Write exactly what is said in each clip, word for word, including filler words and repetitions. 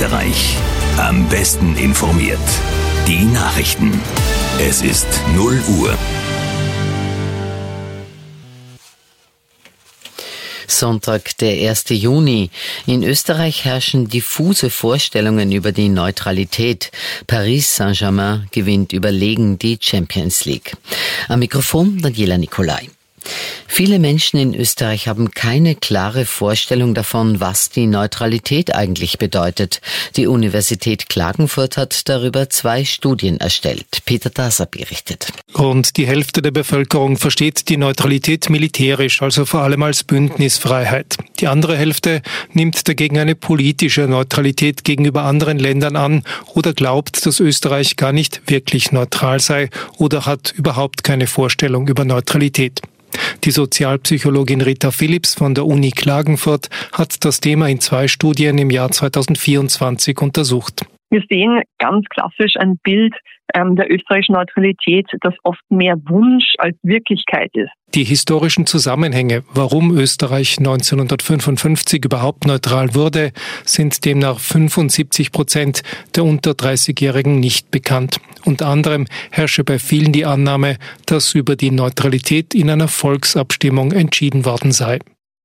Österreich. Am besten informiert. Die Nachrichten. Es ist null Uhr. Sonntag, der erste Juni. In Österreich herrschen diffuse Vorstellungen über die Neutralität. Paris Saint-Germain gewinnt überlegen die Champions League. Am Mikrofon Daniela Nicolai. Viele Menschen in Österreich haben keine klare Vorstellung davon, was die Neutralität eigentlich bedeutet. Die Universität Klagenfurt hat darüber zwei Studien erstellt. Peter Daser berichtet. Rund die Hälfte der Bevölkerung versteht die Neutralität militärisch, also vor allem als Bündnisfreiheit. Die andere Hälfte nimmt dagegen eine politische Neutralität gegenüber anderen Ländern an oder glaubt, dass Österreich gar nicht wirklich neutral sei oder hat überhaupt keine Vorstellung über Neutralität. Die Sozialpsychologin Rita Philipps von der Uni Klagenfurt hat das Thema in zwei Studien im Jahr zweitausendvierundzwanzig untersucht. Wir sehen ganz klassisch ein Bild ähm, der österreichischen Neutralität, das oft mehr Wunsch als Wirklichkeit ist. Die historischen Zusammenhänge, warum Österreich neunzehnhundertfünfundfünfzig überhaupt neutral wurde, sind demnach fünfundsiebzig Prozent der unter dreißigjährigen nicht bekannt. Unter anderem herrsche bei vielen die Annahme, dass über die Neutralität in einer Volksabstimmung entschieden worden sei.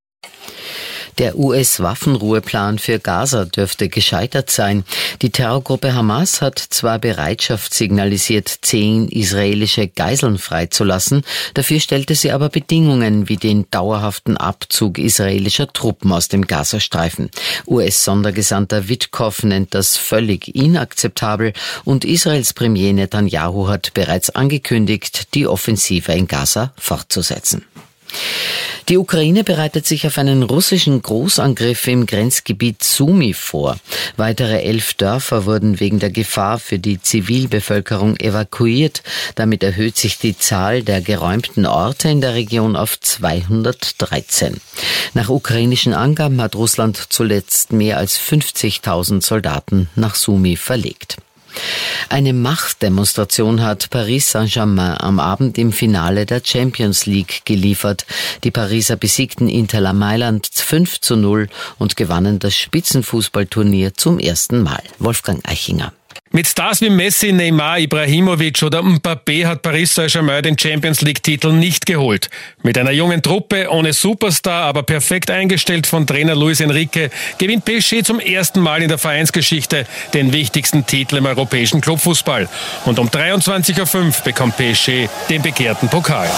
Der U S-Waffenruheplan für Gaza dürfte gescheitert sein. Die Terrorgruppe Hamas hat zwar Bereitschaft signalisiert, zehn israelische Geiseln freizulassen, dafür stellte sie aber Bedingungen wie den dauerhaften Abzug israelischer Truppen aus dem Gazastreifen. U S-Sondergesandter Witkow nennt das völlig inakzeptabel und Israels Premier Netanyahu hat bereits angekündigt, die Offensive in Gaza fortzusetzen. Die Ukraine bereitet sich auf einen russischen Großangriff im Grenzgebiet Sumy vor. Weitere elf Dörfer wurden wegen der Gefahr für die Zivilbevölkerung evakuiert. Damit erhöht sich die Zahl der geräumten Orte in der Region auf zweihundertdreizehn. Nach ukrainischen Angaben hat Russland zuletzt mehr als fünfzigtausend Soldaten nach Sumy verlegt. Eine Machtdemonstration hat Paris Saint-Germain am Abend im Finale der Champions League geliefert. Die Pariser besiegten Inter Mailand fünf zu null und gewannen das Spitzenfußballturnier zum ersten Mal. Wolfgang Eichinger. Mit Stars wie Messi, Neymar, Ibrahimovic oder Mbappé hat Paris Saint-Germain den Champions-League-Titel nicht geholt. Mit einer jungen Truppe, ohne Superstar, aber perfekt eingestellt von Trainer Luis Enrique, gewinnt P S G zum ersten Mal in der Vereinsgeschichte den wichtigsten Titel im europäischen Clubfußball. Und um dreiundzwanzig Uhr fünf bekommt P S G den begehrten Pokal.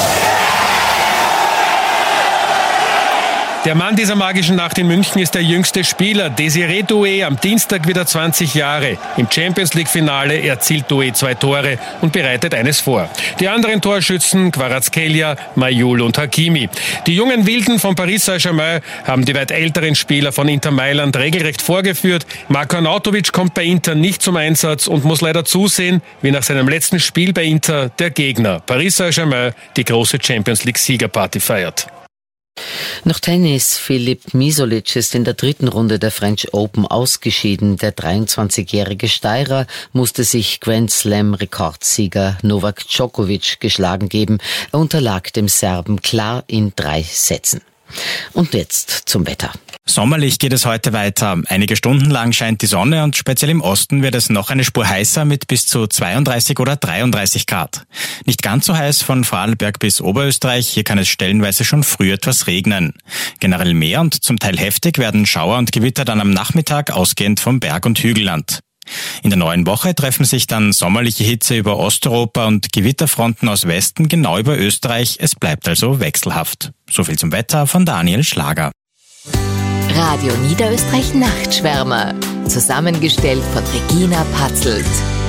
Der Mann dieser magischen Nacht in München ist der jüngste Spieler. Desiré Doué, am Dienstag wieder zwanzig Jahre. Im Champions-League-Finale erzielt Doué zwei Tore und bereitet eines vor. Die anderen Torschützen, Kvaratskhelia, Mayul und Hakimi. Die jungen Wilden von Paris Saint-Germain haben die weit älteren Spieler von Inter Mailand regelrecht vorgeführt. Marko Arnautovic kommt bei Inter nicht zum Einsatz und muss leider zusehen, wie nach seinem letzten Spiel bei Inter der Gegner, Paris Saint-Germain, die große Champions-League-Siegerparty feiert. Noch Tennis. Filip Misolic ist in der dritten Runde der French Open ausgeschieden. Der dreiundzwanzigjährige Steirer musste sich Grand Slam-Rekordsieger Novak Djokovic geschlagen geben. Er unterlag dem Serben klar in drei Sätzen. Und jetzt zum Wetter. Sommerlich geht es heute weiter. Einige Stunden lang scheint die Sonne und speziell im Osten wird es noch eine Spur heißer mit bis zu zweiunddreißig oder dreiunddreißig Grad. Nicht ganz so heiß von Vorarlberg bis Oberösterreich. Hier kann es stellenweise schon früh etwas regnen. Generell mehr und zum Teil heftig werden Schauer und Gewitter dann am Nachmittag ausgehend vom Berg- und Hügelland. In der neuen Woche treffen sich dann sommerliche Hitze über Osteuropa und Gewitterfronten aus Westen genau über Österreich. Es bleibt also wechselhaft. So viel zum Wetter von Daniel Schlager. Radio Niederösterreich Nachtschwärmer. Zusammengestellt von Regina Patzelt.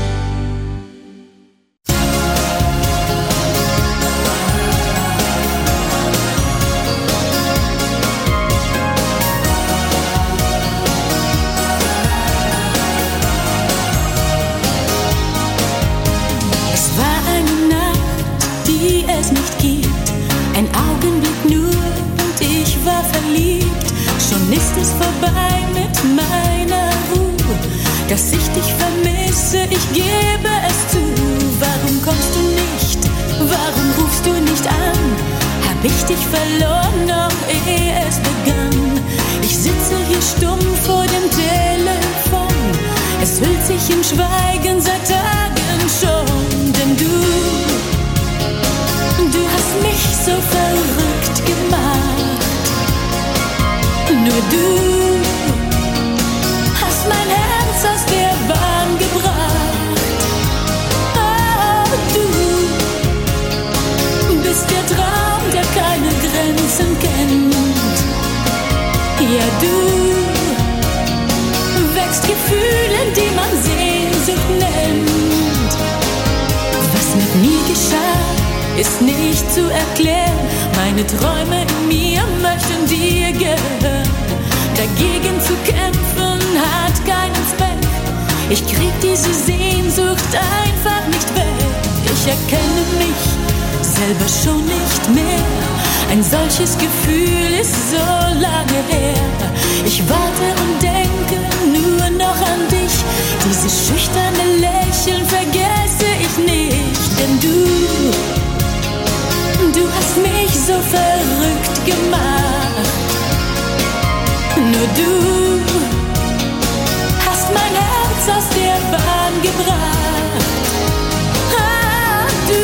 Es war eine Nacht, die es nicht gibt. Ein Augenblick nur und ich war verliebt. Schon ist es vorbei mit meiner Ruhe, dass ich dich vermisse, ich gebe es zu. Warum kommst du nicht? Warum rufst du nicht an? Hab ich dich verloren, noch ehe es begann? Ich sitze hier stumm vor dem Telefon sich im Schweigen seit Tagen schon, denn du, du hast mich so verrückt gemacht. Nur du hast mein Herz aus der Bahn gebracht. Oh, du bist der Traum, der keine Grenzen kennt. Ja, du wächst Gefühlen, die man Sehnsucht nennt. Was mit mir geschah, ist nicht zu erklären. Meine Träume in mir möchten dir gehören. Dagegen zu kämpfen hat keinen Zweck. Ich krieg diese Sehnsucht einfach nicht weg. Ich erkenne mich selber schon nicht mehr. Ein solches Gefühl ist so lange her. Ich warte und denke nur noch an dich. Dieses schüchterne Lächeln vergesse ich nicht. Denn du, du hast mich so verrückt gemacht. Nur du hast mein Herz aus der Bahn gebracht. Ah,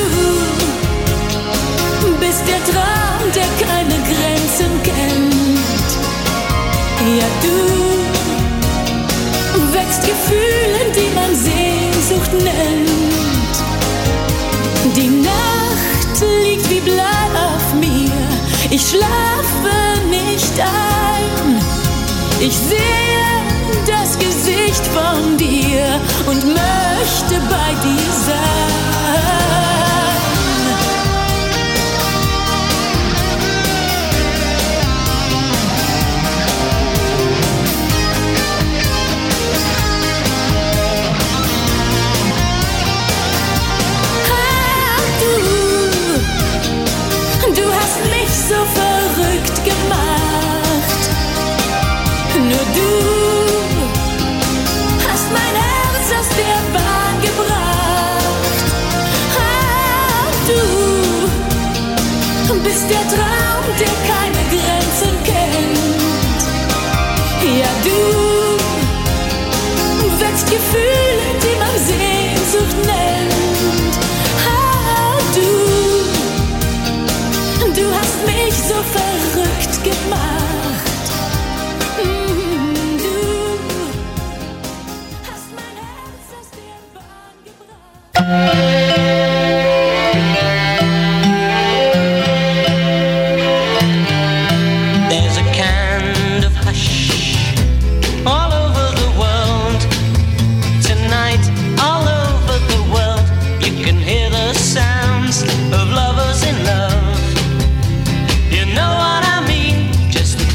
du bist der Traum, der keine Grenzen kennt. Ja, du wächst Gefühlen, die man Sehnsucht nennt. Die Nacht liegt wie Blei auf mir. Ich schlafe nicht ein. Ich sehe das Gesicht von dir und möchte bei dir sein. So verrückt gemacht. Nur du hast mein Herz aus der Bahn gebracht. Ah, du bist der Traum, der keine Grenzen kennt. Ja, du wächst Gefühle, die man Sehnsucht nennt. Ah, du Du hast mich so verrückt gemacht. Mm, du hast mein Herz aus der Bahn gebracht. There's a kind of hush all over the world. Tonight, all over the world, you can hear the sounds of lovers in love. You know what I mean? Just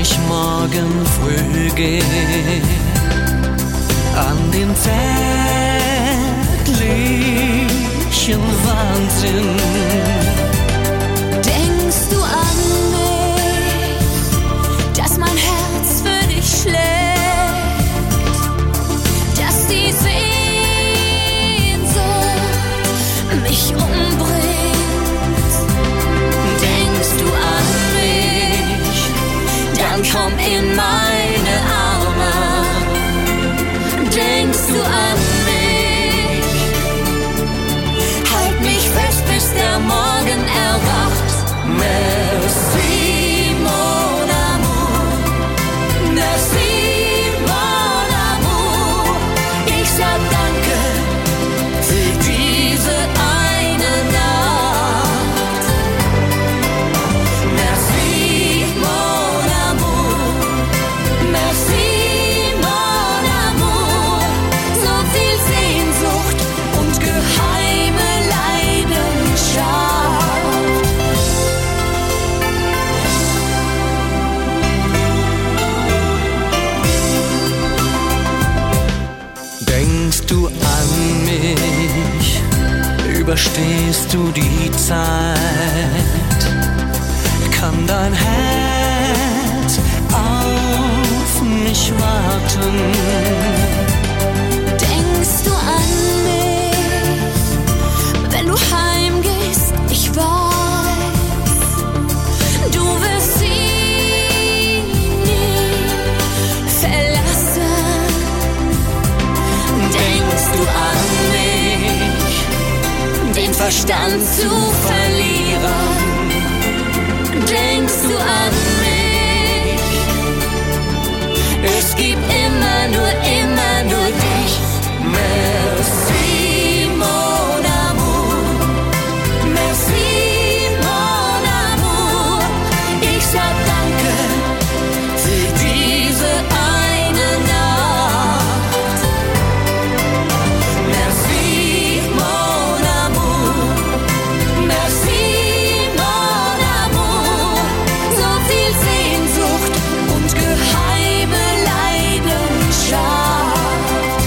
ich morgen früh geh an den zärtlichen Wahnsinn. Denkst du an mich, dass mein Herz für dich schlägt, dass die Sehnsucht mich umbringt? Denkst du an mich, dann komm in meine Arme. Denkst du an mich, halt mich fest, bis der Morgen erwacht. Merci, mon amour, merci, mon amour. Ich sag danke für diese eine Nacht. Merci, mon amour, merci, mon amour. So viel Sehnsucht und geheime Leidenschaft. Denkst du an mich, überstehst du die Zeit, kann dein Herz auf mich warten? Denkst du an mich, wenn du heimgehst? Ich weiß, du wirst sie nie verlassen. Denkst du an mich, den Verstand zu verlieren? Denkst du an mich? Es gibt immer nur, immer nur dich. Merci, mon amour, merci, mon amour. Ich sag danke für diese eine Nacht. Merci, mon amour, merci, mon amour. So viel Sehnsucht und geheime Leidenschaft.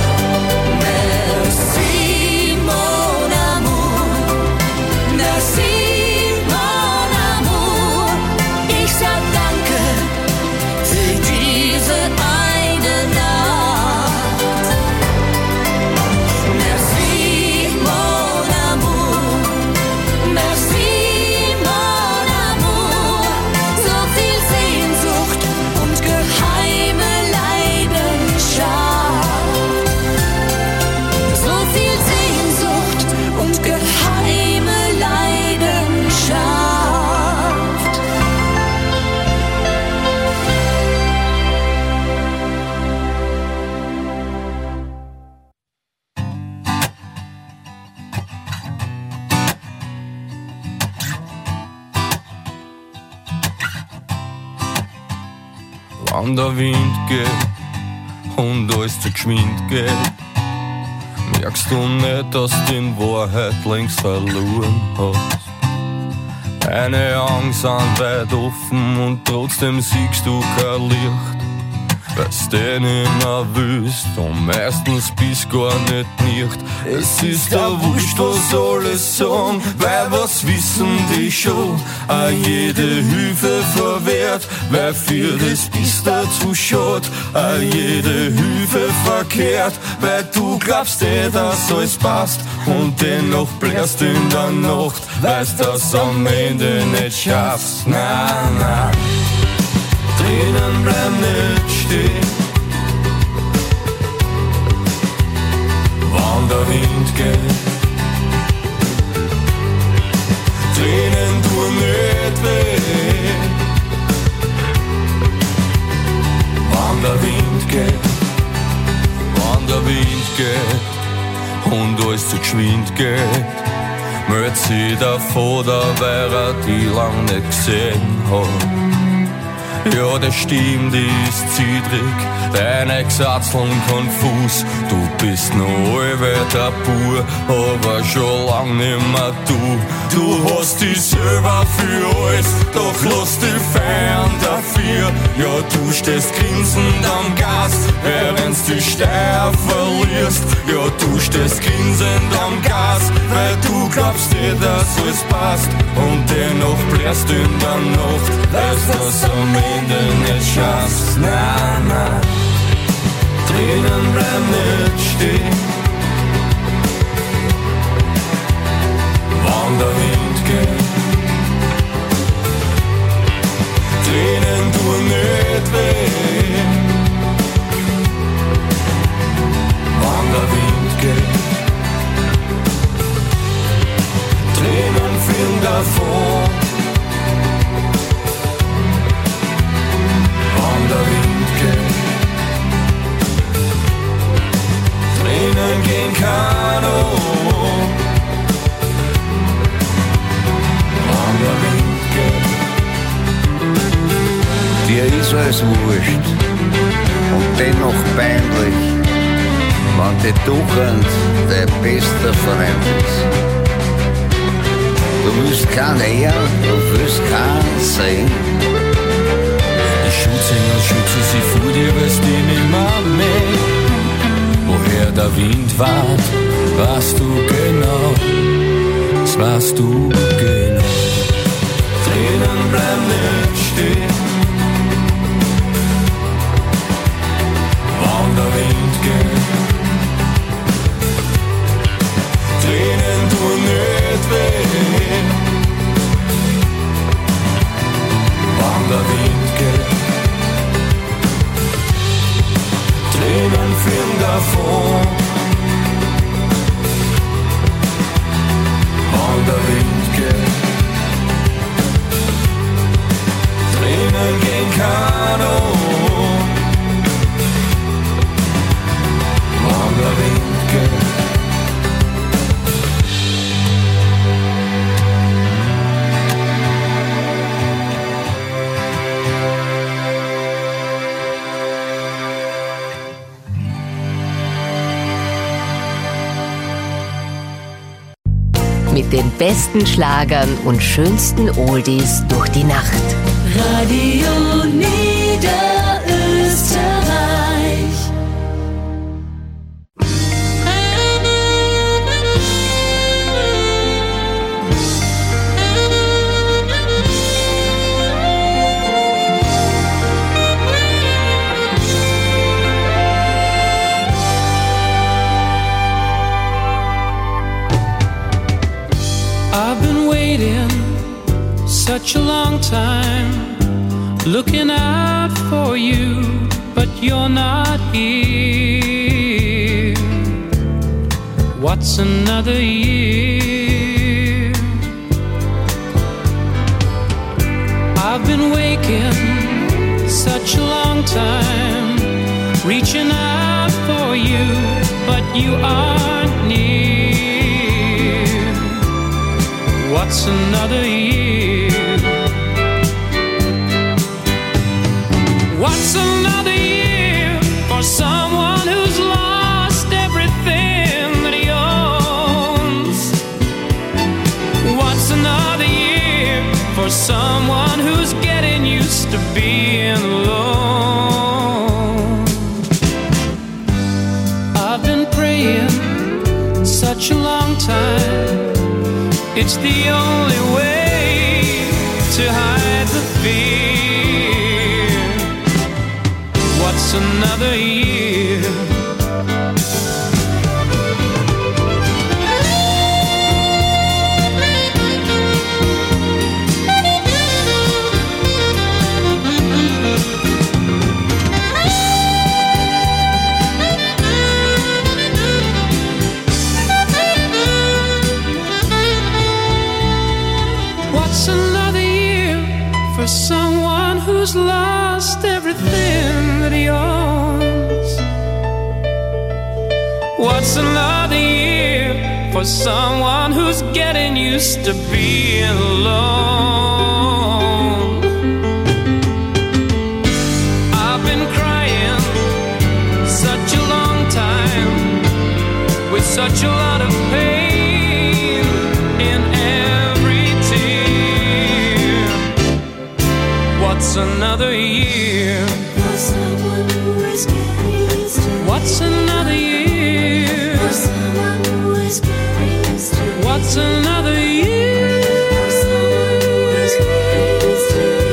Merci, mon amour, merci, mon amour. Ich sag danke für diese eine Nacht. Merci, mon amour, merci, mon amour. So viel Sehnsucht und geheime Leidenschaft. So viel Sehnsucht und geheime Leidenschaft. Wann der Wind geht und alles zu geschwind geht, merkst du nicht, dass du in Wahrheit längst verloren hast. Deine Augen sind weit offen und trotzdem siehst du kein Licht. Weil's dich nicht mehr willst und meistens bist gar nicht nicht. Es ist ja wurscht, was alle sagen, weil was wissen die schon. Auch jede Hilfe verwehrt, weil für das bist du zu schad. Auch jede Hilfe verkehrt, weil du glaubst eh, dass alles passt. Und dennoch blärst in der Nacht, weißt, dass am Ende nicht schaffst. Nein, nein. Tränen bleiben nicht stehen, wann der Wind geht. Tränen tun nicht weh, wann der Wind geht. Wann der Wind geht und alles zu geschwind geht, meldet sich der Vater, weil er die lang nicht gesehen hat. Ja, das stimmt, die ist zittrig, deine Gesatzeln konfus. Du bist noch allweil der Bur, aber schon lang nimmer du. Du hast dich selber für alles, doch lass dich feiern dafür. Ja, du stehst grinsend am Gas, während du die Steuer verlierst. Ja, du stehst grinsend am Gas, weil du glaubst dir, dass alles passt. Und dennoch blärst du in der Nacht, dass das am Ende nicht schaffst. Na, na, Tränen bleiben nicht stehen, wann der Wind geht. Tränen tun nicht weh, wann der Wind geht. Tränen fliehen davon, wann der Wind geht. Tränen gehen Kano, wann der Wind geht. Dir ist alles wurscht und dennoch peinlich, wann die Tugend dein bester Freund ist. Du willst keinen ehren, du willst keinen sehen. Die Schutzengel schützen sie vor dir, weil's die nimmer mehr. Woher der Wind weht, weißt du genau, das weißt du genau. Tränen bleiben nicht stehen, wann der Wind geht. Tränen tun nicht weh, wann der Wind geht. Tränen fliehen davon, wann der Wind geht. Tränen gehen Kano, wann der Wind geht. Mit den besten Schlagern und schönsten Oldies durch die Nacht. Radio Niederösterreich. I've been waiting such a long time, looking out for you, but you're not here. What's another year? I've been waking such a long time, reaching out for you, but you aren't near. What's another year? What's another year for someone who's lost everything that he owns? What's another year for someone who's getting used to being alone? I've been praying such a long time, it's the only way to hide the fear. What's another year? What's another year for someone who's lost everything that he owns? What's another year for someone who's getting used to being alone? such a lot of pain in every tear. What's another year? For someone who is getting used to it. What's another year? For someone who is getting used to it. What's another year? For someone who is getting used to it.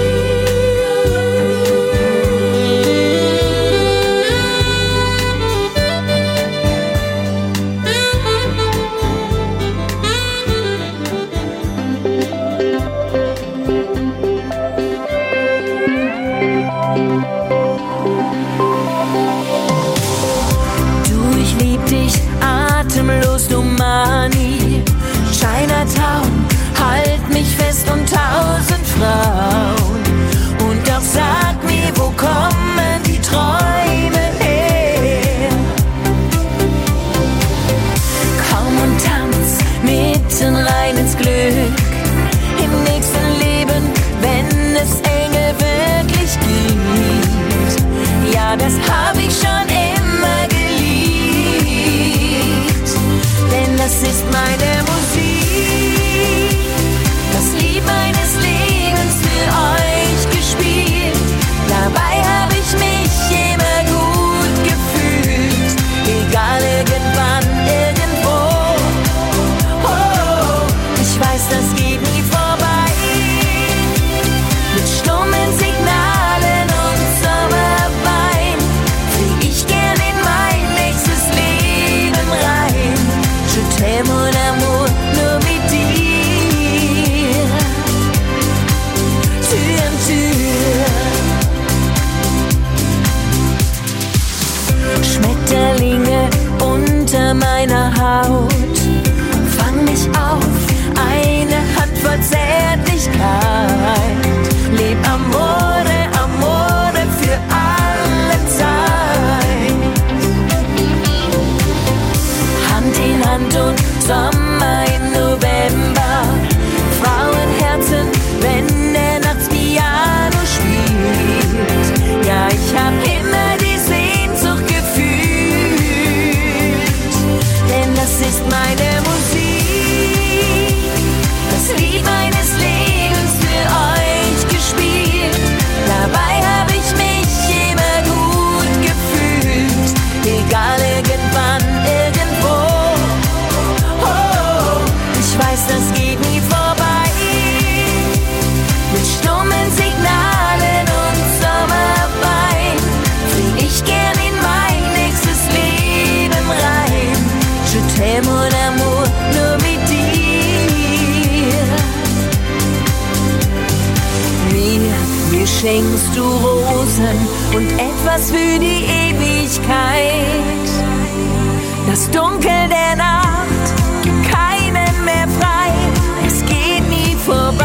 Atemlos, du Mani, Chinatown, halt mich fest und tausend Frauen. Und doch sag mir, wo kommen die Träume her? Komm und tanz mitten rein ins Glück. Im nächsten Leben, wenn es Engel wirklich gibt. Ja, das hab ich schon immer geliebt. Denn das ist meine Musik, das Lied meines Lebens für euch gespielt. Dabei hab ich mich immer gut gefühlt, egal irgendwann, irgendwo. Oh, ich weiß, das geht nie vorbei. Mit stummen Signalen und Sommerwein flieg ich gern in mein nächstes Leben rein. Je t'aime mon amour, nur mit dir, Tür an Tür. Schmetterlinge unter meiner Haut, fang mich auf, eine Hand voll Zärtlichkeit. Leb Amore, Amore für alle Zeit. Hand in Hand und Sommer im November. Frauenherzen, wenn der nachts Piano spielt. Ja, ich hab immer die Sehnsucht gefühlt. Denn das ist meine Musik, das Lied meines Lebens für euch gespielt. Dabei hab ich mich immer gut gefühlt, egal irgendwann, irgendwo. Oh, ich weiß, das geht nie vorbei. Mit stummen Signalen und Sommerwein flieg ich gern in mein nächstes Leben rein. Je t'aime mon amour, nur mit dir. Mir, mir schenkst du Rosen und etwas für die Ewigkeit. Das Dunkel der Nacht gibt keinen mehr frei, es geht nie vorbei.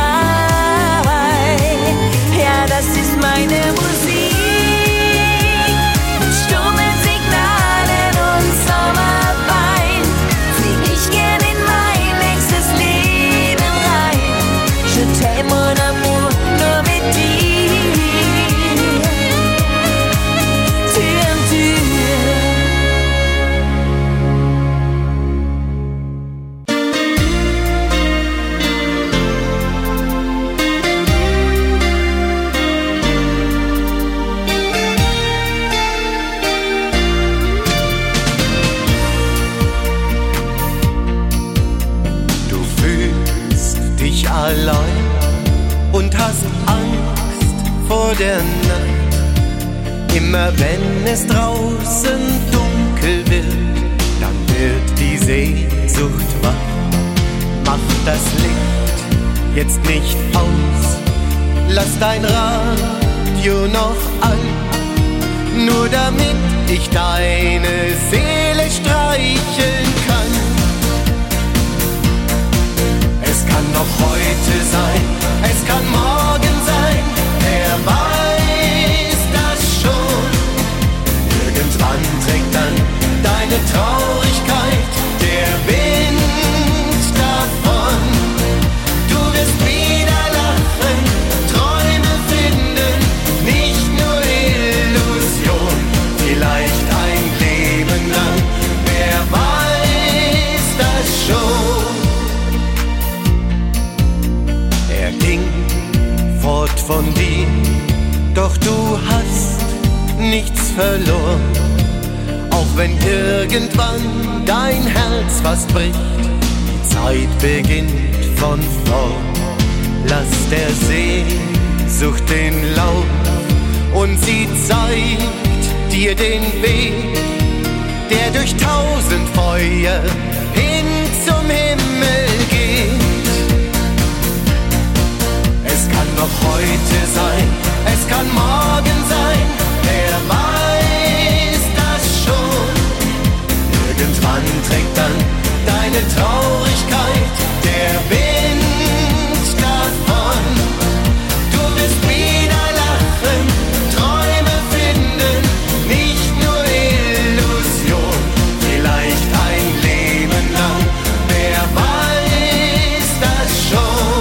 Ja, das ist meine Musik, mit stummen Signalen und Sommerwein flieg ich gern in mein nächstes Leben rein. Je t'aime mon amour, nur mit dir, Tür an Tür. Du fühlst dich allein und hast Angst vor der Nacht. Immer wenn es draußen dunkel wird, dann wird die Sehnsucht wach. Mach das Licht jetzt nicht aus, lass dein Radio noch an, nur damit ich deine Seele streicheln kann. Es kann noch heute sein, es kann morgen sein, wer weiß das schon. Irgendwann trägt dann deine Traurigkeit der Wind davon. Du wirst wieder lachen, Träume finden, nicht nur Illusion, vielleicht ein Leben lang. nichts verloren. Auch wenn irgendwann dein Herz fast bricht, die Zeit beginnt von vorn. Lass der Sehnsucht den Lauf und sie zeigt dir den Weg, der durch tausend Feuer hin zum Himmel geht. Es kann noch heute sein, es kann morgen sein, wer weiß das schon. Irgendwann trägt dann deine Traurigkeit der Wind davon. Du wirst wieder lachen, Träume finden, nicht nur Illusion, vielleicht ein Leben lang, wer weiß das schon.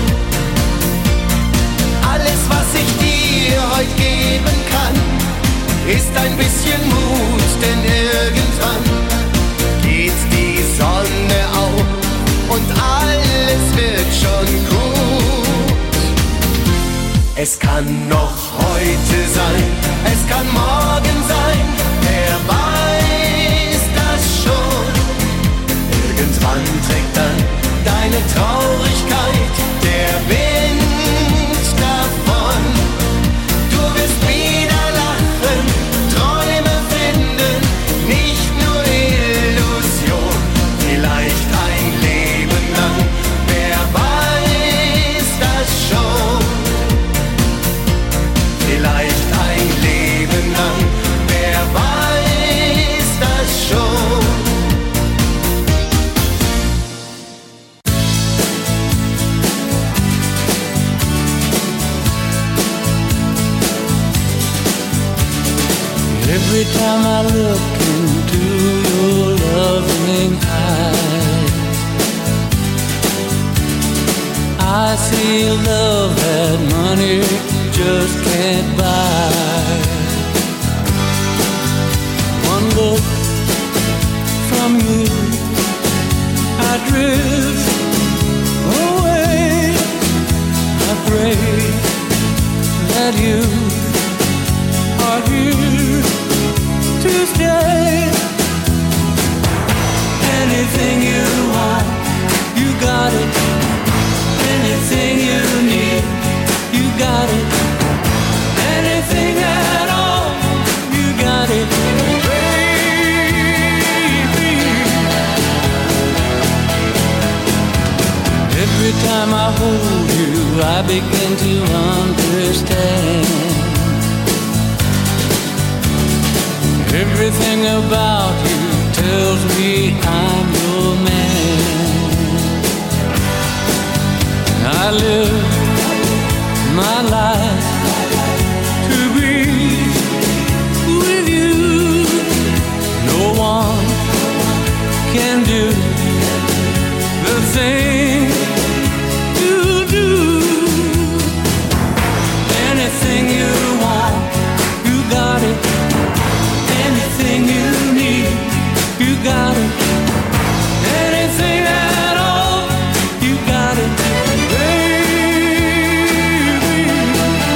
Alles, was ich dir heute geben kann, ist ein bisschen Mut, denn irgendwann geht die Sonne auf und alles wird schon gut. Es kann noch heute sein, es kann morgen sein, wer weiß das schon. Irgendwann trägt dann deine Traurigkeit der Wind davon. Du wirst wieder lachen, Träume finden, nicht nur Illusion, vielleicht ein Leben lang, wer weiß das schon. Vielleicht ein Leben lang, wer weiß das schon. Every time I look into your loving eyes, I see love that money just can't buy. One look from you, I drift away. I pray that you are here to stay. Anything you want, you got it. Anything you need, you got it. Anything at all, you got it, baby. Every time I hold you, I begin to understand. Everything about you tells me I'm your man. I live my life to be with you. No one can do the thing you do. Anything you want, you got it. Anything you need, you got it. Anything at all, you got it, baby.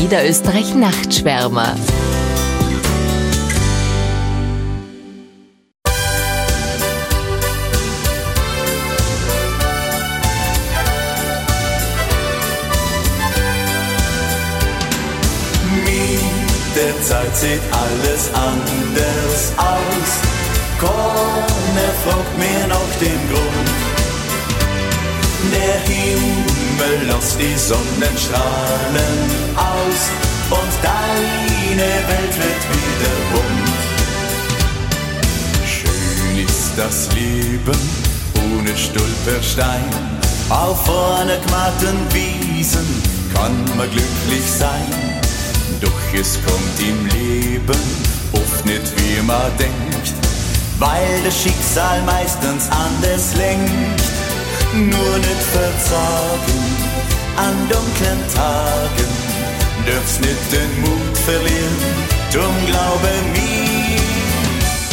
Niederösterreich Nachtschwärmer. Zeit sieht alles anders aus. Keiner fragt mir nach dem Grund. Der Himmel lässt die Sonnenstrahlen aus und deine Welt wird wieder bunt. Schön ist das Leben ohne Stolperstein. Auf einer gematten Wiesen kann man glücklich sein. Doch es kommt im Leben oft nicht wie man denkt, weil das Schicksal meistens anders lenkt. Nur nicht verzagen an dunklen Tagen, darfst nicht den Mut verlieren, drum glaube mir.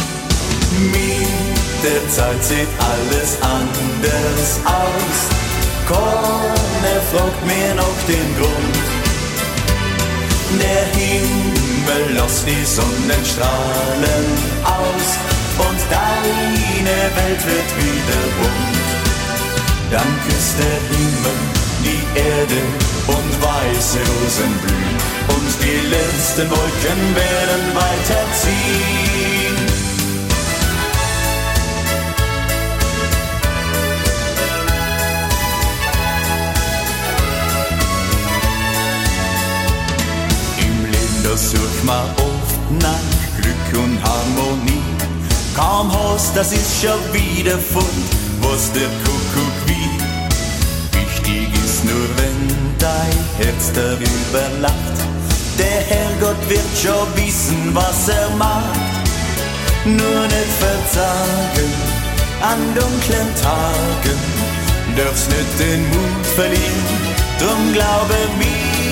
Mit der Zeit sieht alles anders aus, keiner fragt mir nach dem Grund. Der Himmel lässt die Sonnenstrahlen aus und deine Welt wird wieder bunt. Dann küsst der Himmel die Erde und weiße Rosen blühen und die letzten Wolken werden weiterziehen. Da sucht man oft nach Glück und Harmonie. Kaum hast, das ist schon wieder fort, was der Kuckuck wie. Wichtig ist nur, wenn dein Herz darüber lacht. Der Herrgott wird schon wissen, was er macht. Nur nicht verzagen an dunklen Tagen, darfst nicht den Mut verlieren, drum glaube mir.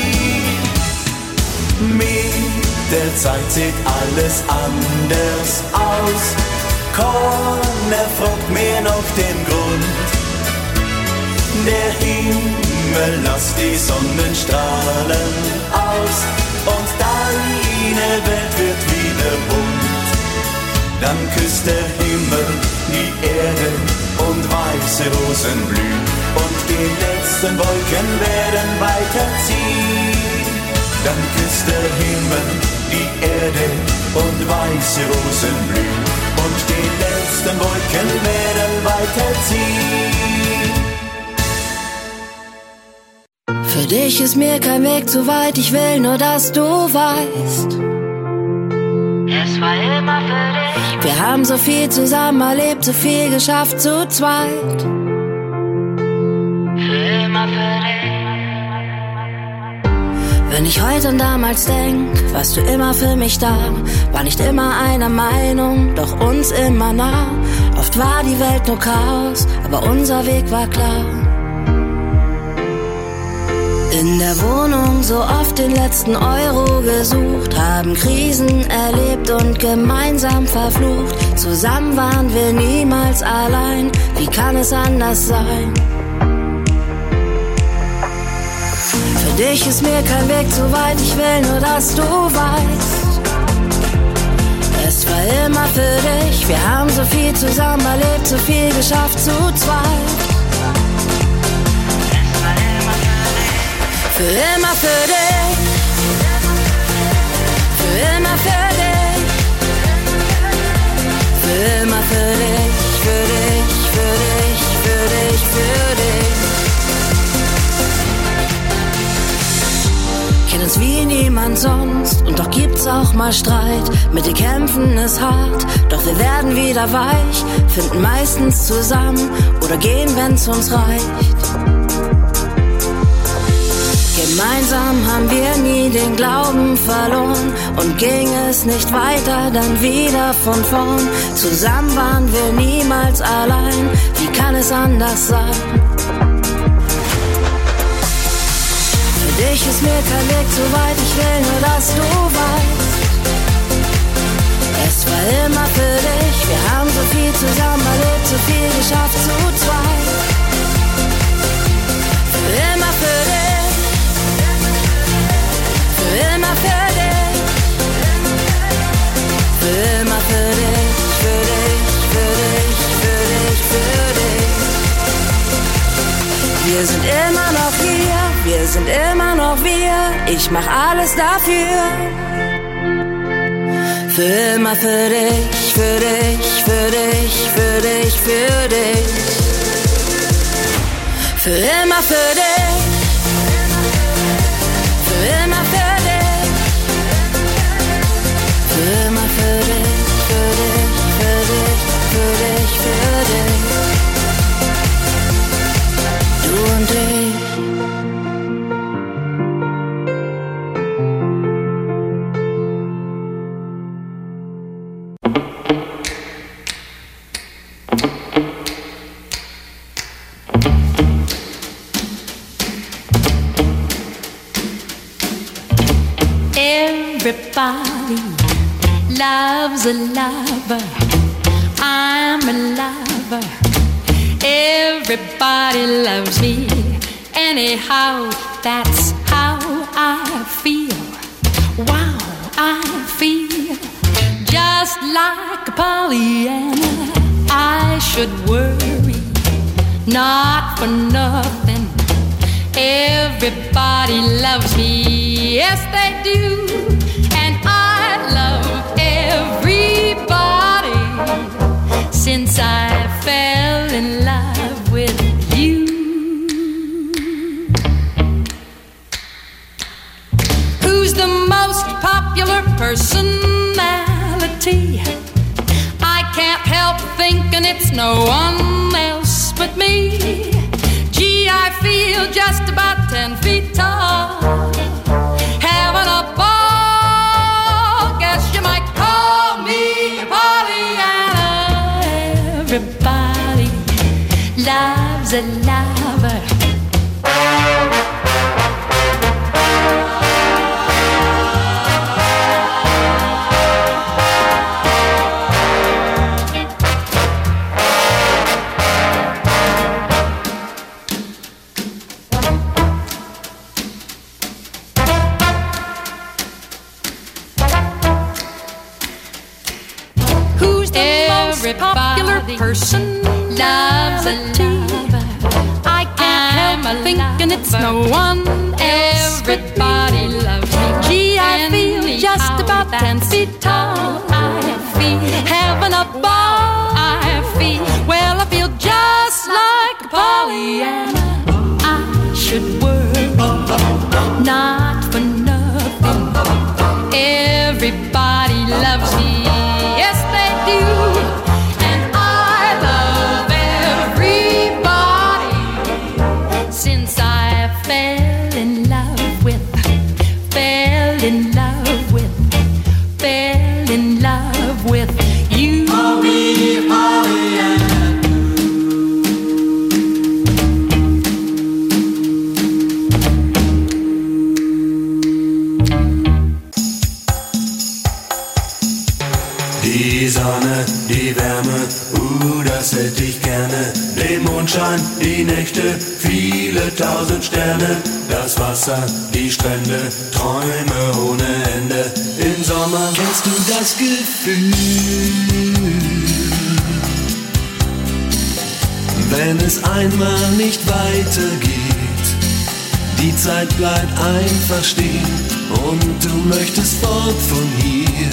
Mit der Zeit sieht alles anders aus, keiner fragt mehr nach dem Grund. Der Himmel lässt die Sonnenstrahlen aus und deine Welt wird wieder bunt. Dann küsst der Himmel die Erde und weiße Rosen blühen und die letzten Wolken werden weiterziehen. Dann küsst der Himmel die Erde und weiße Rosen blühen und die letzten Wolken werden weiterziehen. Für dich ist mir kein Weg zu weit, ich will nur, dass du weißt. Es war immer für dich. Wir haben so viel zusammen erlebt, so viel geschafft zu zweit. Für immer für dich. Wenn ich heute an damals denk, warst du immer für mich da. War nicht immer einer Meinung, doch uns immer nah. Oft war die Welt nur Chaos, aber unser Weg war klar. In der Wohnung so oft den letzten Euro gesucht, haben Krisen erlebt und gemeinsam verflucht. Zusammen waren wir niemals allein, wie kann es anders sein? Für dich ist mir kein Weg zu weit, ich will nur, dass du weißt. Es war immer für dich, wir haben so viel zusammen erlebt, so viel geschafft zu zweit. Für immer für dich, für immer für dich, für immer für dich, für dich, für dich, für dich, für dich. Kenn uns wie niemand sonst und doch gibt's auch mal Streit. Mit dir kämpfen ist hart, doch wir werden wieder weich, finden meistens zusammen oder gehen, wenn's uns reicht. Gemeinsam haben wir nie den Glauben verloren und ging es nicht weiter, dann wieder von vorn. Zusammen waren wir niemals allein, wie kann es anders sein? Für dich ist mir kein Weg zu weit, ich will nur, dass du weißt. Es war immer für dich, wir haben so viel zusammen erlebt, so viel geschafft zu zweit. Für immer für dich. Für sind immer noch wir, ich mach alles dafür. Für immer für dich, für dich, für dich, für dich, für dich. Für immer für dich, für immer für dich. Für immer für dich, für dich, für dich, für dich, für dich. Du und ich. Everybody loves a lover. I'm a lover. Everybody loves me. Anyhow, that's how I feel. Wow, I feel just like a Pollyanna. I should worry, not for nothing. Everybody loves me, yes they do. And I love everybody since I fell in love with you. Who's the most popular personality? I can't help thinking it's no one else but me. Gee, I feel just about ten feet tall, having a ball. Guess you might call me Pollyanna. Everybody loves a lover. Popular person loves a lover. I can't help thinking it's no one else. Everybody loves me. Gee, I feel just about ten feet tall. I feel having a ball. I feel, well, I feel just like a Pollyanna. I should worry, not for nothing. Everybody loves me. Yes, they do. In love with, fell in love with you. Polly, Pollyanna. Die Sonne, die Wärme, uh, das hätte ich gerne. Den Mondschein, die Nächte, viele tausend Sterne. Das Wasser, die Strände, Träume ohne Ende. Im Sommer kennst du das Gefühl, wenn es einmal nicht weitergeht. Die Zeit bleibt einfach stehen und du möchtest fort von hier,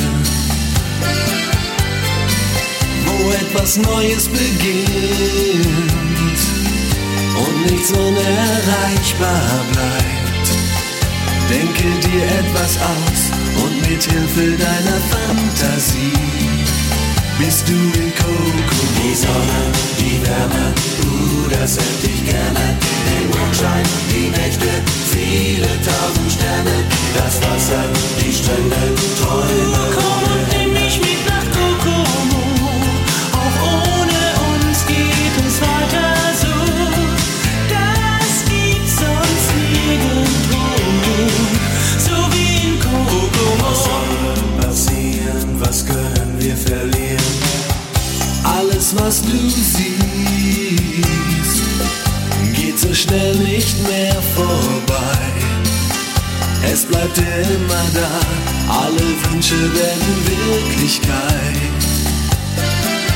wo etwas Neues beginnt und nichts unerreichbar bleibt. Denke dir etwas aus und mit Hilfe deiner Fantasie bist du in Coco. Die Sonne, die Wärme, uh, das hätte ich gerne. Den Mondschein, die Nächte, viele tausend Sterne. Das Wasser, die Strände, Träume. Komm und nimm mich mit nach Kokomo. Auch ohne uns geht es weiter so. Das gibt's sonst nirgendwo. So wie in Kokomo. Was soll passieren? Was können wir verlieren? Alles, was du siehst, geht so schnell nicht mehr vorbei. Es bleibt immer da, alle Wünsche werden Wirklichkeit.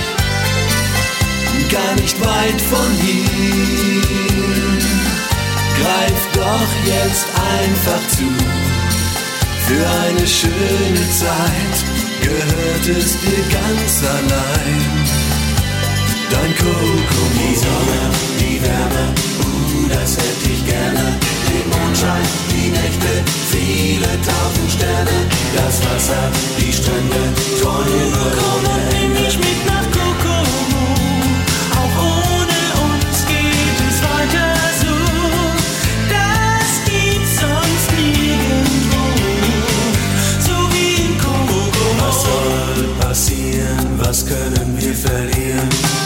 Gar nicht weit von hier Greif doch jetzt einfach zu. Für eine schöne Zeit gehört es dir ganz allein. Dein Coco. Die Sonne, die Wärme, uh, das hätte ich gerne. Den Mondschein, die Nächte, viele tausend Sterne. Das Wasser, die Strände, Träume ohne Ende. Nimm mich mit nach Kokomo. Auch ohne uns geht es weiter so. Das gibt's sonst nirgendwo. So wie in Kokomo. Was soll passieren? Was können wir verlieren?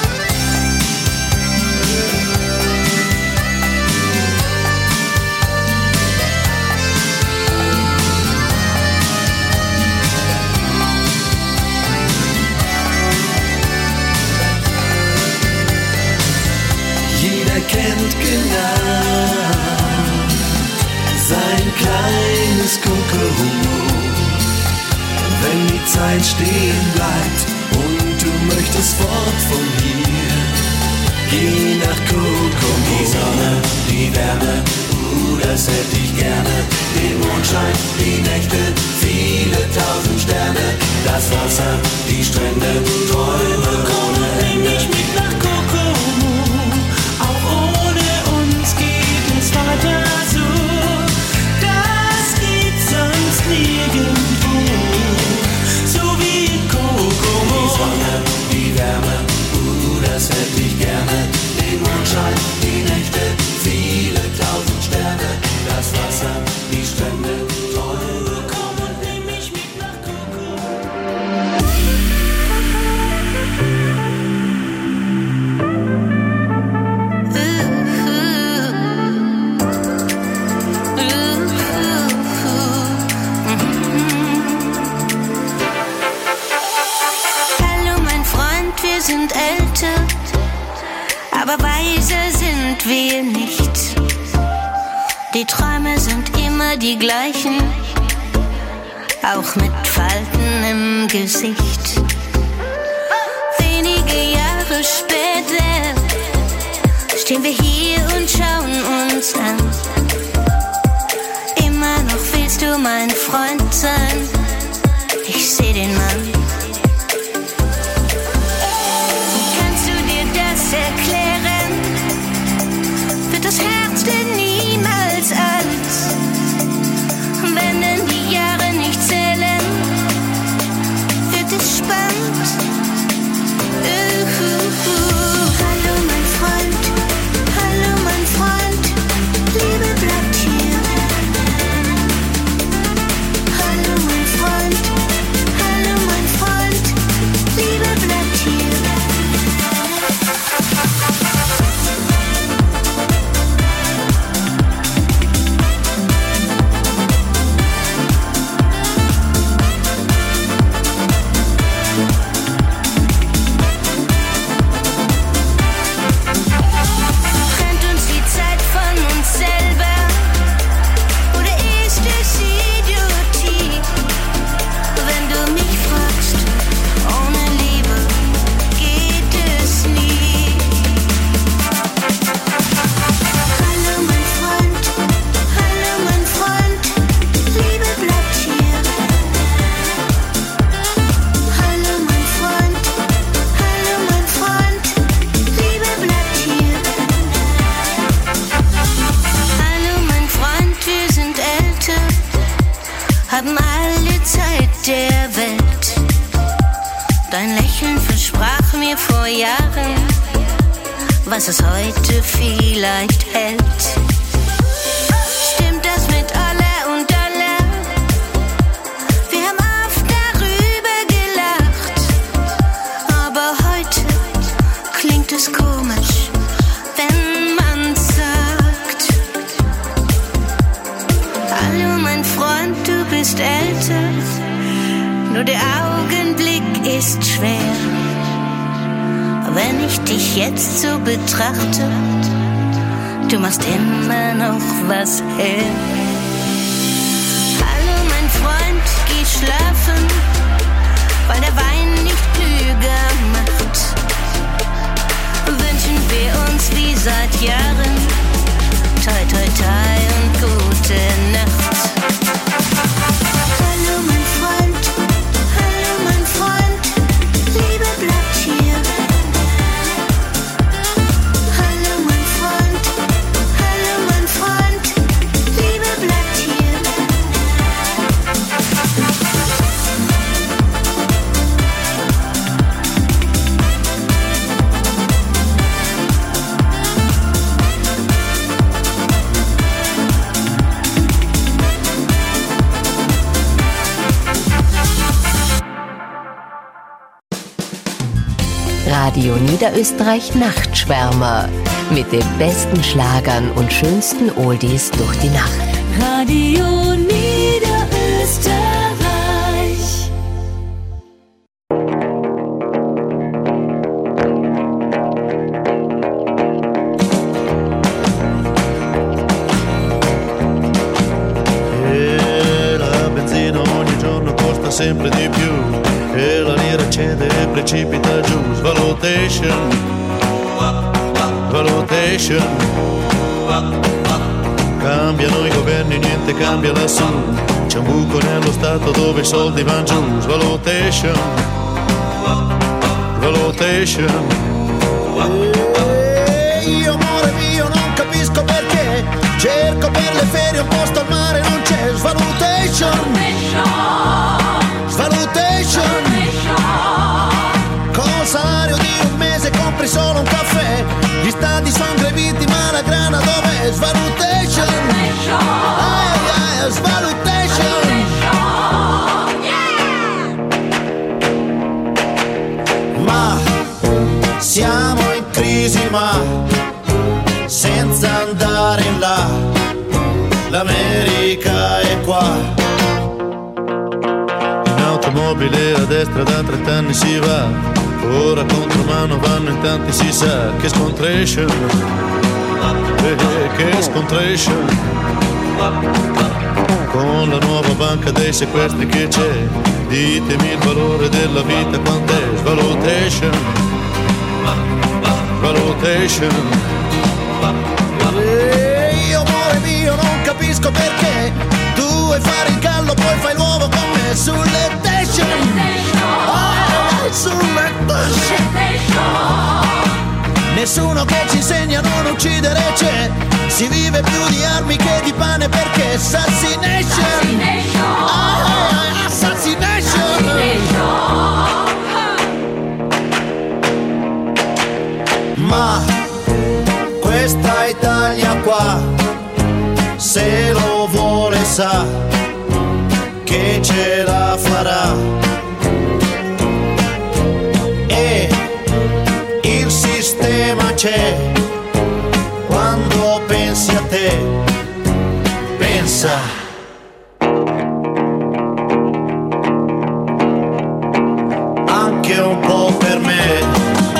Kennt genau sein kleines Kokomo. Wenn die Zeit stehen bleibt und du möchtest fort von hier, geh nach Kokomo. Die Sonne, die Wärme, uh, das hätte ich gerne. Den Mondschein, die Nächte, viele tausend Sterne. Das Wasser, die Strände, Träume ohne Ende. Nimm mich mit nach Kokomo. Weiter so, das gibt's sonst nirgendwo. So wie in Kokomo. Die Sonne, die Wärme, uh, das hätte ich gerne. Den Mondschein, die Nächte, viele tausend Sterne. Das Wasser, die Strände, Träume, komm und nimm mich mit nach Kokomo. Sind älter, aber weiser sind wir nicht. Die Träume sind immer die gleichen, auch mit Falten im Gesicht. Wenige Jahre später stehen wir hier und schauen uns an. Immer noch willst du mein Freund sein, ich seh den Mann. Erklären, wird das Herz denn niemals alt? Wenn denn die Jahre nicht zählen, wird es spannend. Uh, uh, uh. Hallo mein Freund, hallo mein Freund, Liebe bleibt hier. Hallo mein Freund, hallo mein Freund, Liebe bleibt hier. haben alle Zeit der Welt. Dein Lächeln versprach mir vor Jahren, was es heute vielleicht hält. Stimmt das mit aller und aller? Wir haben oft darüber gelacht, aber heute klingt es komisch, wenn man's sagt. Hallo mein Freund, du bist älter, nur der Augenblick ist schwer. Wenn ich dich jetzt so betrachte, du machst immer noch was her. Hallo mein Freund, geh schlafen, weil der Wein nicht klüger macht. Wünschen wir uns wie seit Jahren, toi toi toi. Radio Niederösterreich Nachtschwärmer mit den besten Schlagern und schönsten Oldies durch die Nacht. Radio Niederösterreich. E la benzina ogni giorno costa sempre di più e la lira cede e precipita giù. Svalutation, valutation. Cambiano i governi, niente cambia lassù. C'è un buco nello Stato dove i soldi vanno giù. Svalutation, valutation. E io amore mio non capisco perché cerco per le ferie un posto al mare non c'è. Svalutation, svalutation. Col salario di un mese compri solo un caffè. Gli stadi sono greviti ma la grana dov'è? Svalutation, ai ai svalutation. Ma siamo in crisi ma senza andare in là, l'America è qua. In automobile a destra da trent'anni si va, ora contro mano vanno in tanti, si sa che scontration, eh, che scontration. Con la nuova banca dei sequestri che c'è, ditemi il valore della vita quant'è. Svalutation, valutation. E io amore mio non capisco perché tu vuoi fare il gallo poi fai l'uovo con me. Sulle station, oh, sulle station. Nessuno che ci insegna a non uccidere c'è, si vive più di armi che di pane perché assassination, oh, assassination. Ma questa Italia qua, se lo vuole sa che ce la farà. E il sistema c'è, quando pensi a te, pensa. Anche un po' per me.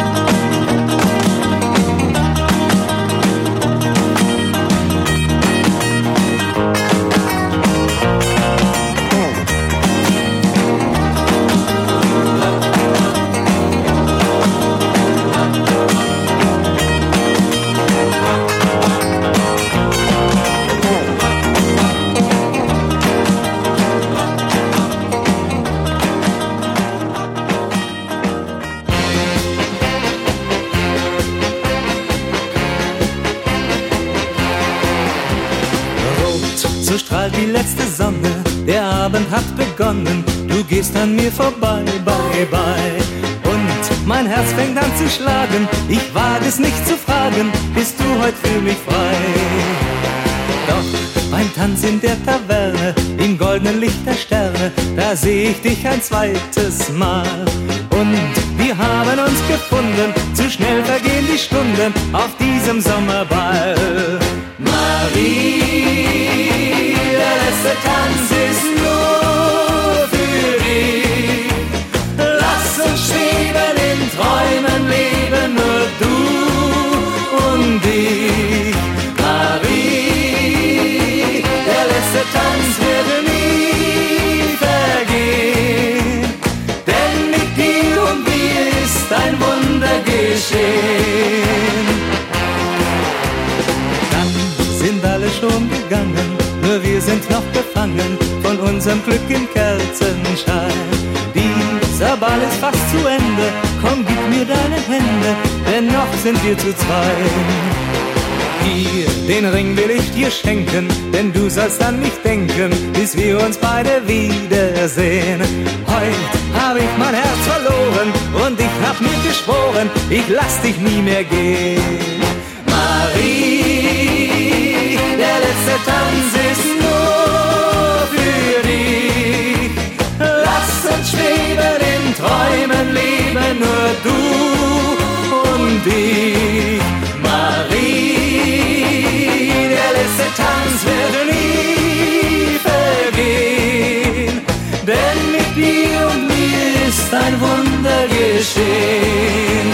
Die letzte Sonne, der Abend hat begonnen, du gehst an mir vorbei, bye, bye. Und mein Herz fängt an zu schlagen, ich wage es nicht zu fragen, bist du heute für mich frei? Doch beim Tanz in der Taverne, im goldenen Licht der Sterne, da seh ich dich ein zweites Mal. Und wir haben uns gefunden, zu schnell vergehen die Stunden auf diesem Sommerball. Marie, der letzte Tanz ist nur für dich. Lass uns schweben, in Träumen leben, nur du und ich. Marie, der letzte Tanz wird nie vergehen, denn mit dir und mir ist ein Wunder geschehen. Dann sind alle schon gegangen, nur wir sind noch gefangen von unserem Glück im Kerzenschein. Dieser Ball ist fast zu Ende, komm, gib mir deine Hände, denn noch sind wir zu zweit. Hier, den Ring will ich dir schenken, denn du sollst an mich denken, bis wir uns beide wiedersehen. Heut hab ich mein Herz verloren und ich hab mir geschworen, ich lass dich nie mehr gehen. Marie, der letzte Tanz ist nur für dich. Lass uns schweben, in Träumen leben, nur du dich, Marie. Der letzte Tanz wird nie vergehen, denn mit dir und mir ist ein Wunder geschehen.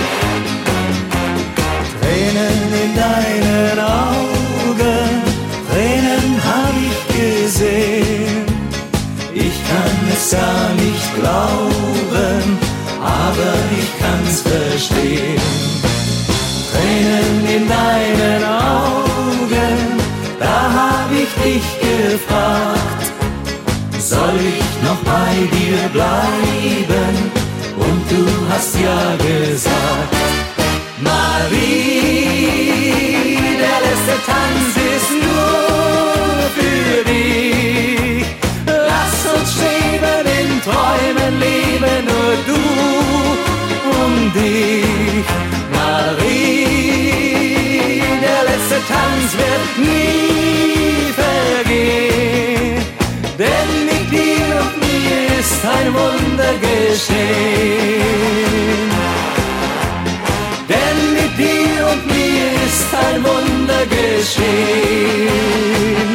Tränen in deinen Augen, Tränen hab ich gesehen. Ich kann es gar nicht glauben, aber ich kann's verstehen. Tränen in deinen Augen, da hab ich dich gefragt, soll ich noch bei dir bleiben? Und du hast ja gesagt, Marie, der letzte Tanz ist nur für dich. Lass uns schweben in Träumen, leben nur du und ich. Marie, der letzte Tanz wird nie vergehen, denn mit dir und mir ist ein Wunder geschehen. Denn mit dir und mir ist ein Wunder geschehen.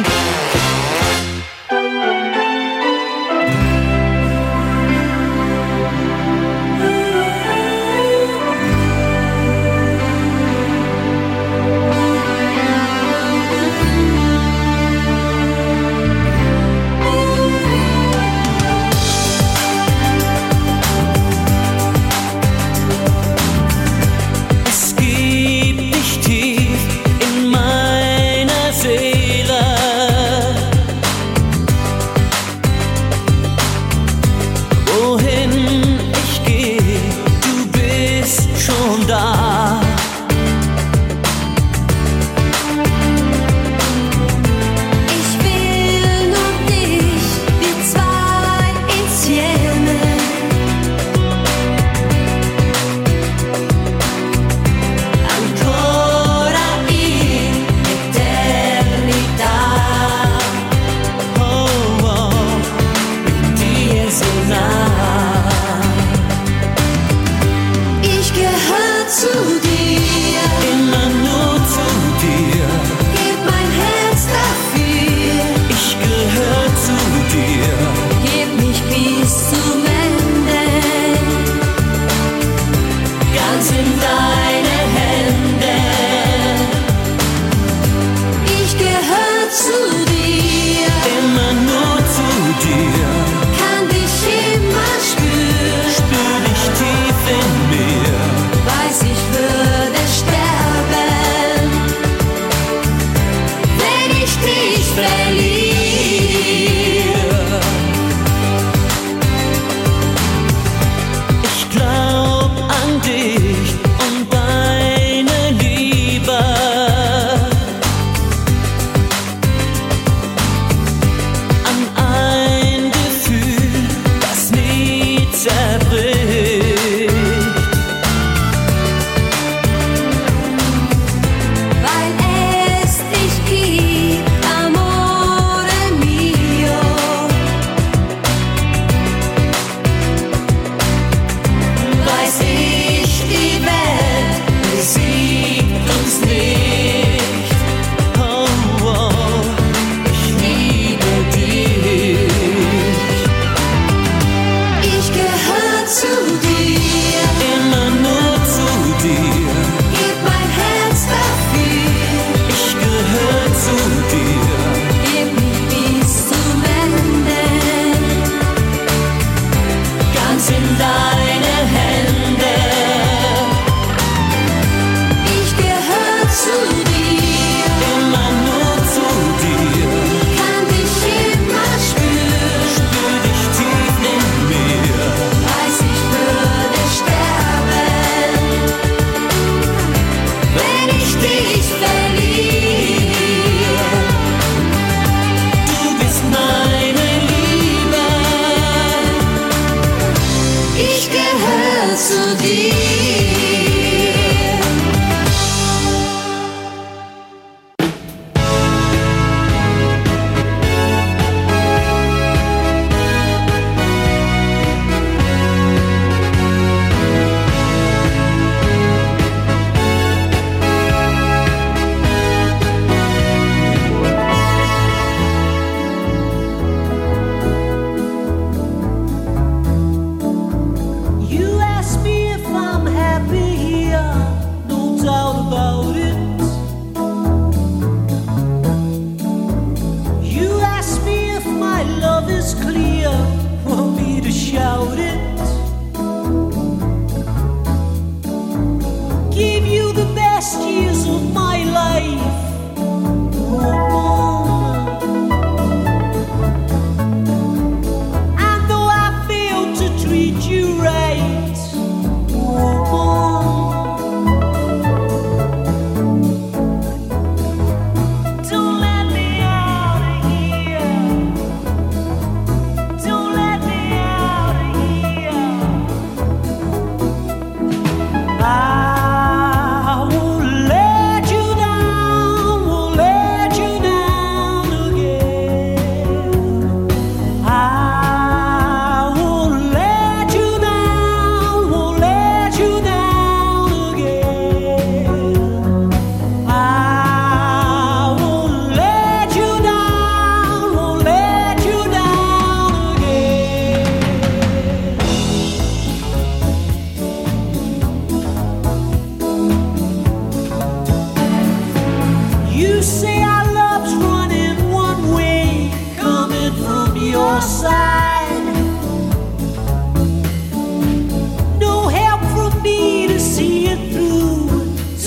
Ich glaub an dich und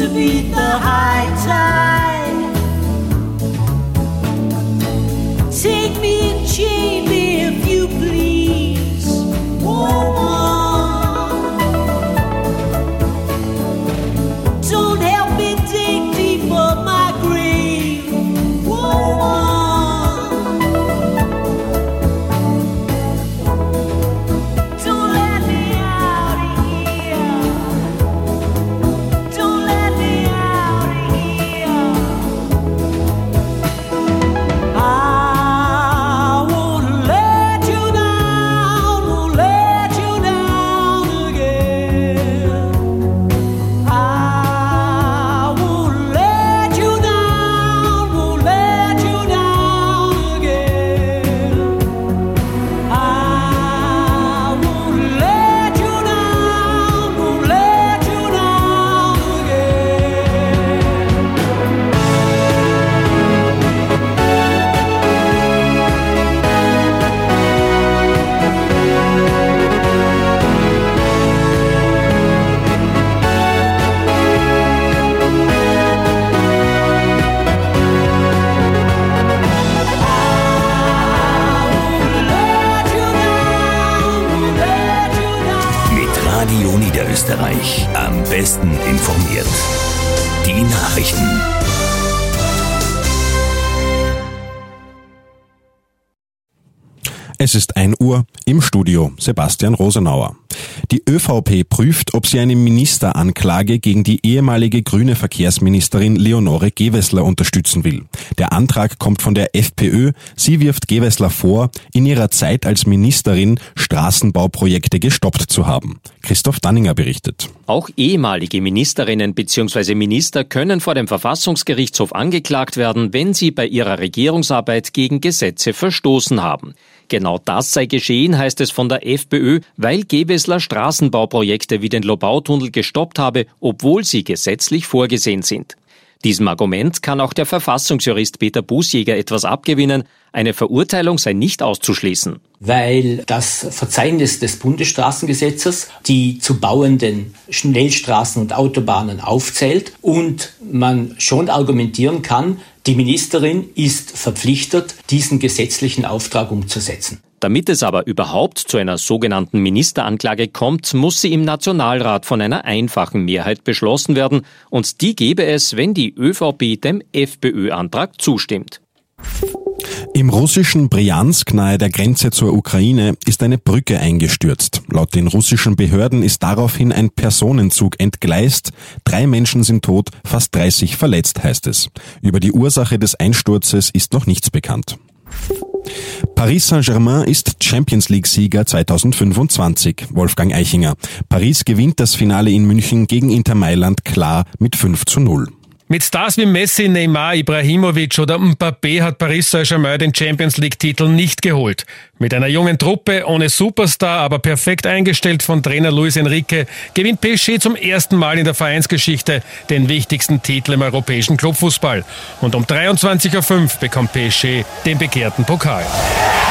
to beat the high tide. Take me and chain me if you please, woman. Don't help me dig deeper my grave, woman. Don't let me out of here. Don't let me out of here. I won't let you down, won't let you down again. I won't let you down, won't let you down again. I won't let you down, won't let you down Mit Radio Niederösterreich am besten informiert. Die Nachrichten. Es ist ein Uhr, im Studio Sebastian Rosenauer. Die ÖVP prüft, ob sie eine Ministeranklage gegen die ehemalige grüne Verkehrsministerin Leonore Gewessler unterstützen will. Der Antrag kommt von der FPÖ. Sie wirft Gewessler vor, in ihrer Zeit als Ministerin Straßenbauprojekte gestoppt zu haben. Christoph Danninger berichtet. Auch ehemalige Ministerinnen bzw. Minister können vor dem Verfassungsgerichtshof angeklagt werden, wenn sie bei ihrer Regierungsarbeit gegen Gesetze verstoßen haben. Genau das sei geschehen, heißt es von der FPÖ, weil Gewessler Straßenbauprojekte wie den Lobautunnel gestoppt habe, obwohl sie gesetzlich vorgesehen sind. Diesem Argument kann auch der Verfassungsjurist Peter Bußjäger etwas abgewinnen. Eine Verurteilung sei nicht auszuschließen. Weil das Verzeichnis des Bundesstraßengesetzes die zu bauenden Schnellstraßen und Autobahnen aufzählt und man schon argumentieren kann, die Ministerin ist verpflichtet, diesen gesetzlichen Auftrag umzusetzen. Damit es aber überhaupt zu einer sogenannten Ministeranklage kommt, muss sie im Nationalrat von einer einfachen Mehrheit beschlossen werden. Und die gäbe es, wenn die ÖVP dem FPÖ-Antrag zustimmt. Im russischen Bryansk nahe der Grenze zur Ukraine ist eine Brücke eingestürzt. Laut den russischen Behörden ist daraufhin ein Personenzug entgleist. Drei Menschen sind tot, fast dreißig verletzt, heißt es. Über die Ursache des Einsturzes ist noch nichts bekannt. Paris Saint-Germain ist Champions-League-Sieger zweitausendfünfundzwanzig. Wolfgang Eichinger. Paris gewinnt das Finale in München gegen Inter Mailand klar mit fünf zu null. Mit Stars wie Messi, Neymar, Ibrahimovic oder Mbappé hat Paris Saint-Germain den Champions-League-Titel nicht geholt. Mit einer jungen Truppe, ohne Superstar, aber perfekt eingestellt von Trainer Luis Enrique, gewinnt P S G zum ersten Mal in der Vereinsgeschichte den wichtigsten Titel im europäischen Clubfußball. Und um dreiundzwanzig Uhr fünf bekommt P S G den begehrten Pokal.